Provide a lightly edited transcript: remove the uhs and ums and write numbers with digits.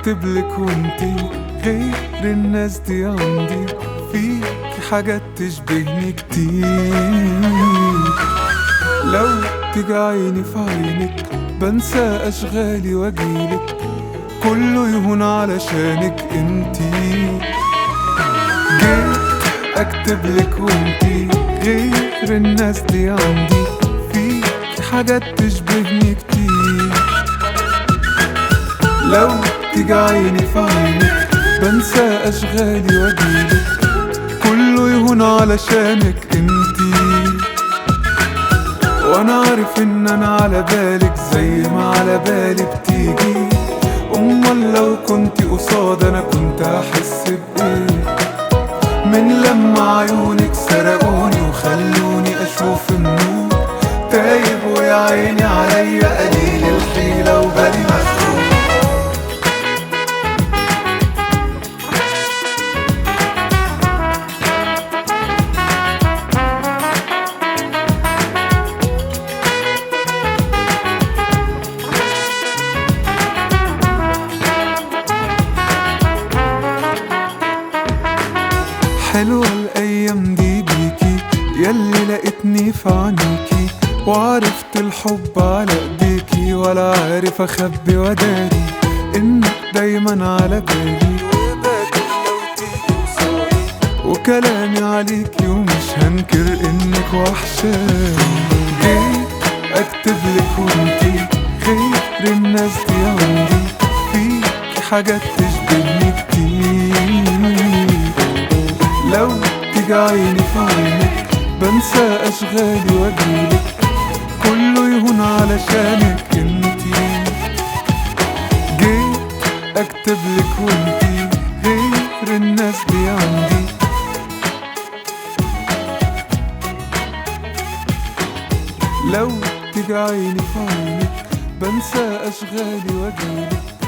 اكتبلك وانتي غير الناس دي عندي، فيكي حاجات تشبهني كتير. لو تيجي عيني في عينك بنسى اشغالي واجيلك، كله يهون علشانك انتي. جيت اكتبلك وانتي غير الناس دي عندي، فيكي حاجات تشبهني كتير. لو تيجي عيني في عينك بنسى اشغالي واجيلك، كله يهون علشانك انتي. وانا عارف ان انا على بالك زي ما على بالي بتيجي، امال لو كنتي قصاد انا كنت هحس بايه؟ من لما عيونك سرقوني وخلوني اشوف النور، تايب ويا عيني عليا قليل الحيلة وبالي مشغول. حلوة الأيام دي بيكي ياللي لقيتني في عينيكي، وعرفت الحب على ايديكي، ولا عارف اخبي وداري انك دايما على بالي، وباكر لو تيجي قصادي وكلامي عليكي، ومش هنكر انك وحشاني. جيت اكتبلك وانتي غير الناس دي عندي، فيكي حاجات تشبهني كتير. لو تيجي عيني في عينك بنسى اشغالي واجيلك، كله يهون علشانك انتي. جيت اكتبلك وانتي غير الناس دي عندي، لو تيجي عيني في عينك بنسى اشغالي واجيلك،